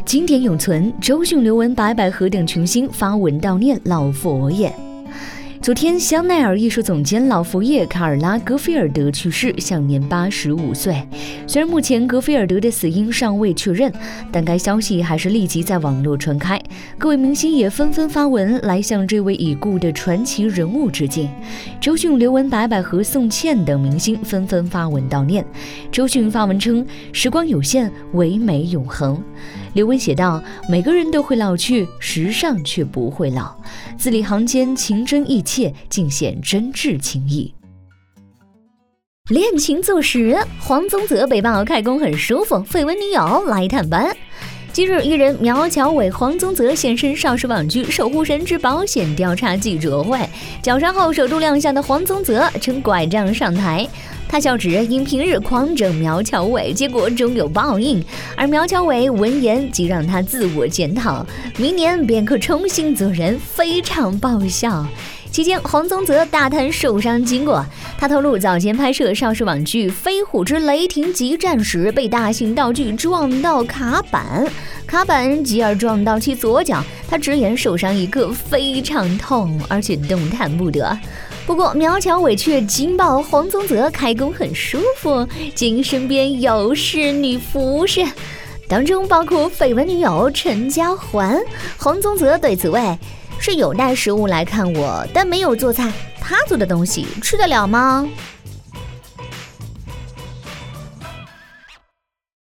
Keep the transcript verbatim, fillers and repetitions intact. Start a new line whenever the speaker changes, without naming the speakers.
经典永存，周迅、刘雯、白百合等群星发文悼念老佛爷。昨天，香奈儿艺术总监老佛爷卡尔拉·戈菲尔德去世，享年八十五岁。虽然目前戈菲尔德的死因尚未确认，但该消息还是立即在网络传开，各位明星也纷纷发文来向这位已故的传奇人物致敬。周迅、刘雯、白百合、宋茜等明星纷纷发文悼念。周迅发文称：“时光有限，唯美永恒。”刘雯写道：“每个人都会老去，时尚却不会老。字里行间情真意切，尽显真挚情谊。”恋情坐实，黄宗泽被曝开工很舒服，绯闻女友来探班。今日，艺人苗侨伟、黄宗泽现身邵氏网剧《守护神之保险》调查记者会，绞杀后首度亮相的黄宗泽撑拐杖上台。他笑指因平日狂整苗侨伟，结果终有报应，而苗侨伟闻言即让他自我检讨，明年便可重新做人，非常爆笑。期间，黄宗泽大谈受伤经过，他透露早前拍摄邵氏网剧《飞虎之雷霆激战》时，被大型道具撞到卡板，卡板继而撞到其左脚，他直言受伤一刻非常痛，而且动弹不得。不过苗侨伟却惊爆黄宗泽开工很舒服，仅身边有侍女服侍，当中包括绯闻女友陈嘉环。黄宗泽对此谓：“是有带食物来看我，但没有做菜，他做的东西吃得了吗？”